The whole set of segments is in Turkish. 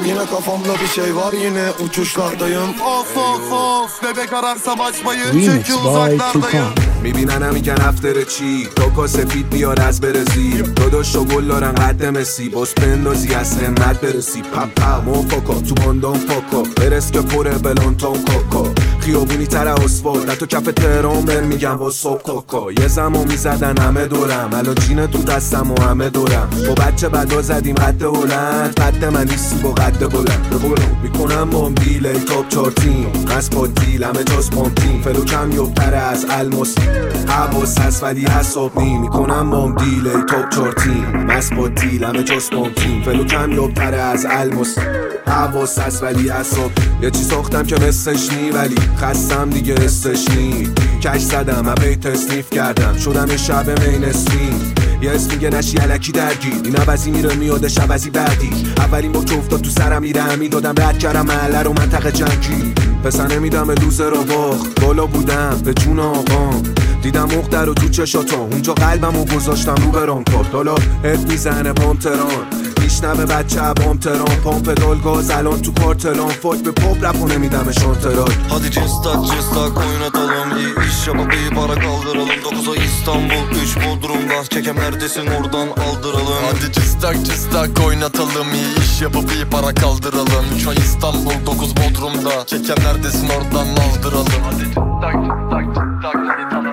Yine kafamda bir şey var, yine uçuşlardayım. Of of of, bebek ararsam açmayın Remix çünkü by uzaklardayım. میبینن میگن افتر چی توکا سفید بیار از برزی داداش و گل دارن قد مسی باز بندازی از همت برسی پپا موفاکا تو باندان پاکا برس که پره بلانتان کاکا خیابونی تر اسفال نه تو کف تهران بر میگم با صبح کاکا یه زمان میزدن همه دورم الان جین تو دستم و همه دورم با بچه بدا زدیم قد هلند قد من نیستی با قد بلند میکنم با بیله تاپ چارتیم از با دیل همه جاز پامتیم فلوکم یوبتر از الماس حواس هست ولی حساب میکنم بام دیله تاپ چارتیم مست با دیل همه جاز پامتیم فلوکم یوبتر از الماس حواس هست ولی حساب یه چی ساختم که مثلش نی ولی خستم دیگه استش نی کش زدم همه تصنیف کردم شدم یه شب مینستریم یه اسم میگه نشی علکی درگیر این عوضی میره میادش عوضی بعدی اولین با که افتاد تو سرم میره همین دادم رد کردم محله رو منطقه جنگی پسر نمیدم لوزر رو باخت بالا بودم به جون آقام دیدم مقدر رو تو چشاتم اونجا قلبم رو گذاشتم رو برام کارت حالا هد میزنه بام تران میشنوه bacı بام تران پامپ پدال گاز الان تو کارتلان فاک به پاپ رپ نمیدم شانترال Hadi cıstak oynatalım iyi iş yapıp iyi para kaldıralım 9'a İstanbul 3 Bodrum'da Kekem neredesin oradan aldıralım Hadi cıstak oynatalım, iyi iş yapıp iyi para kaldıralım 3 ay İstanbul 9 Bodrum'da Kekem neredesin oradan aldıralım. Hadi cıstak oynatalım.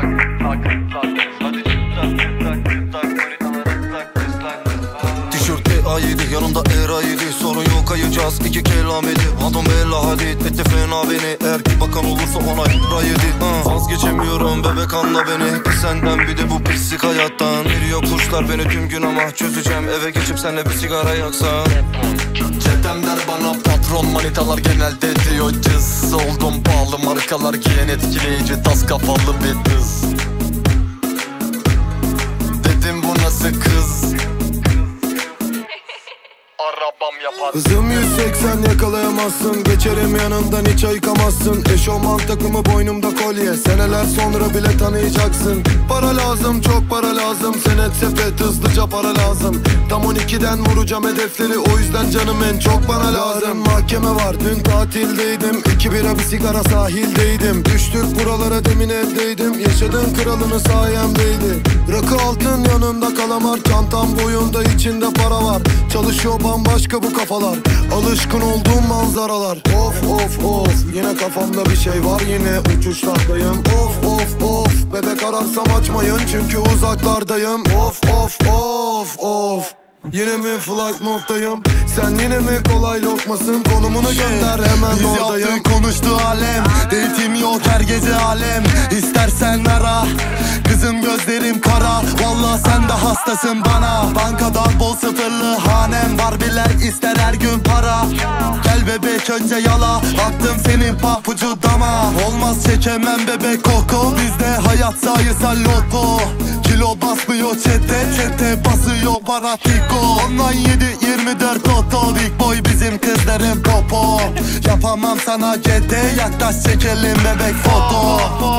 Tişört A7 yanımda R7 sorun yok ayacağız 2 kelamedi Adam bella hadid etti fena beni Eğer bir bakan olursa ona rayedi Vazgeçemiyorum bebek anla beni Bir senden bir de bu pislik hayattan Veriyor kuşlar beni tüm gün ama çözeceğim Eve geçip senle bir sigara yaksan Çetem der bana patron manitalar genelde diyor cız Oldum pahalı markalar giyen etkileyici tas kafalı bir kız Dedim bu nasıl kız Arabam yapar. Hızım 180 yakalayamazsın. Geçerim yanından hiç ayıkamazsın. Eşofman takımı boynumda kolye. Seneler sonra bile tanıyacaksın. Para lazım, çok para lazım. Senet sepet hızlıca para lazım. Tam 12'den vuracağım hedefleri. O yüzden canım en çok bana lazım. Mahkeme var, dün tatildeydim. 2 bira bir sigara sahildeydim. Düştük buralara demin evdeydim. Yaşadığın kralını sayemdeydi. Rakı altın yanında kalamar. Çantam boyunda içinde para var. Çalışıyor bambaşka bu kafalar. Alışkın olduğum manzaralar. Of of of, yine kafamda bir şey var, yine uçuşlardayım. Of of of, bebek ararsam açmayın çünkü uzaklardayım. Of of of of, yine mi flight moddayım? Sen yine mi kolay lokmasın? Konumunu gönder hemen oradayım. Yaptı konuştu alem Date'im yok her gece alem İstersen ara Kızım gözlerim kara Vallahi sen de hastasın bana Bankada bol sıfırlı hanem Var biler ister her gün para Gel bebek önce yala Attım senin papucu dama Olmaz çekemem bebek koku Bizde hayat sayısal loto Kilo basmıyor çete basıyor bana tiko Online 7-24 toto Big boy bizim kızların popo Yapamam sana gete Yaklaş çekelim bebek foto